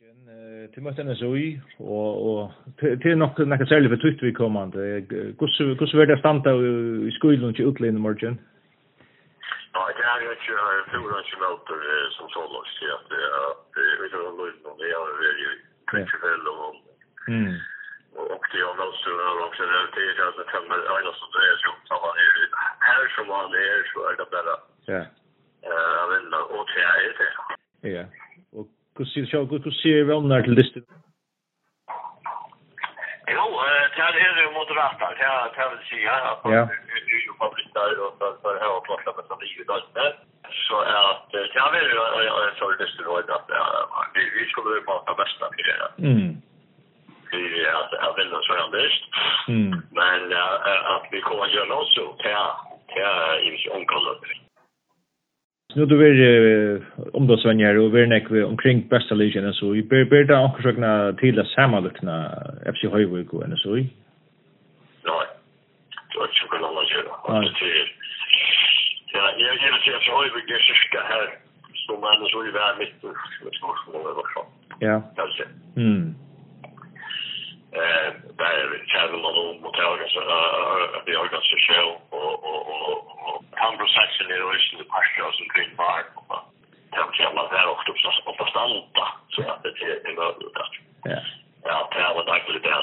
Till möten så i och till något särskilt för twitt vi kommande. Hur är det standa i skolan till utländska margin? Ja, det är ju ett motor som så långt så att vi då nog det är ju principiellt och det är också det är att det kommer alltså det är ju så att här som man är så är det bara. Ja. Jag vet inte och det är det. Ja. Och hur ser vi om när till listan? Jo, det är ju moderata. Det vill säga att det är ju publicerat och för här och plocka med som det är så att det är väl en sorts listor att vi skulle prata bästa för det. Det är väl så här bäst. Men att vi kommer göra något så det är inte omkallat. Nu då är omdösvänjar och vi näck omkring bästa ligan så vi ber där också försöka till att sammanlukna FC Höjvik och så i. Ja. Så att jag kan alla göra. Ja, jag ger FC Höjvik det ska här som man så i världen med skolor också. Ja. Alltså. Där känner man om mot så vi har ganska själv och conversation är ju det pastor som kring bar och jag var där också på stanta så att det är möjligt att ja det var verkligen där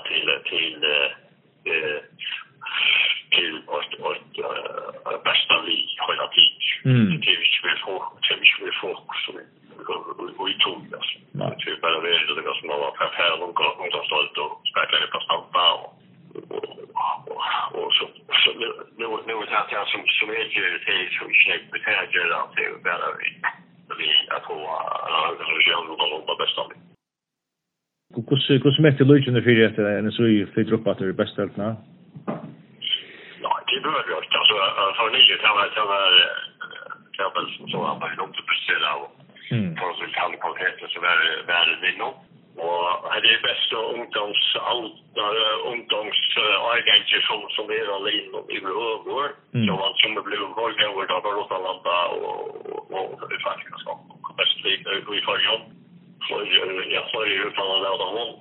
till och bästa vi hela tiden det vi får och i tog alltså det är bara det som var här någon gång som stolt och spelade på stanta och så nu att jag som är ju det så snägt betäger att det är bara vi att ha det bästa. Hur mäktigt Lucian för det en så i flyttar upp att det är bäst helt nu. Ja, det bör ju alltså för ni kan väl så att man inte beställa och för så kan kvaliteten så är det nog. Och det är bäst ungdomsarganser som är alene i över så man som blir valt över då på Rotalanda och det faktiskt så bäst vi får jobb så jag får ju utan att lära dem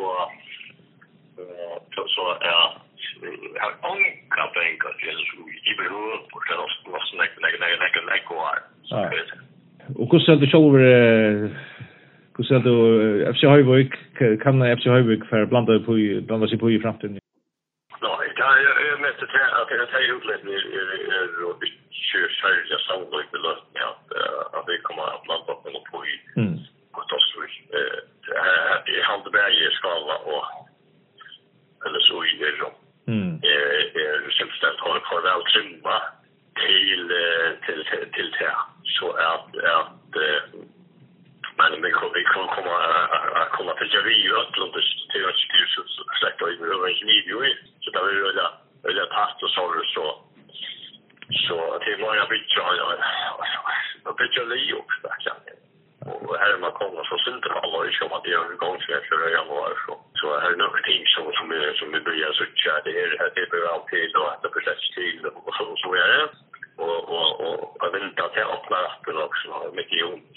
och så har onkapenka till så i behov och det måste lägga kvar och hur ser det själv hur ser det FC Höjvik kan FC Höjvik för blanda sig på i framtiden? Ja, jag måste säga att det är utlätt är och det kör jag sannolikt att vi kommer att blanda upp på i och då så det är Handberg skala och eller så i det så simpelt har väl trimma till det så att men vi kan komma till Javier och till att släcka i över video så där vill jag pasta så det var jag bitcha Leo och här man kommer så centralt och så att det är en gång för januari så är det några ting som vi börjar så det är alltid då att det process till och så är det och jag vill inte att jag öppnar appen också mycket